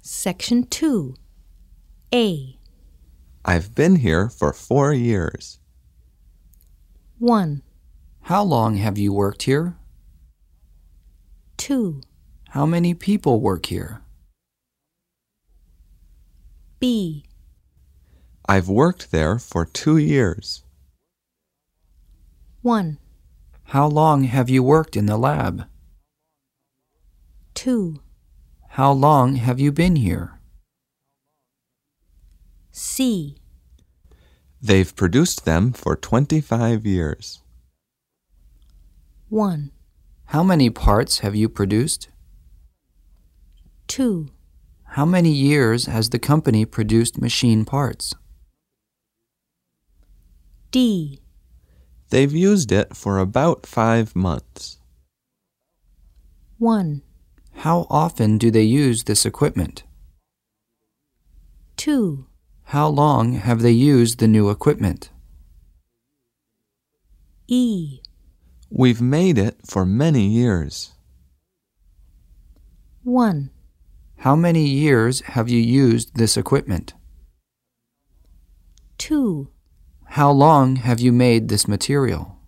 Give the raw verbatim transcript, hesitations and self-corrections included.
Section two. A. I've been here for four years. one. How long have you worked here? two. How many people work here? B. I've worked there for two years. one. How long have you worked in the lab? two. How long have you been here? C. They've produced them for twenty-five years. one. How many parts have you produced? two. How many years has the company produced machine parts? D. They've used it for about five months. one. How often do they use this equipment? two. How long have they used the new equipment? E. We've made it for many years. one. How many years have you used this equipment? two. How long have you made this material?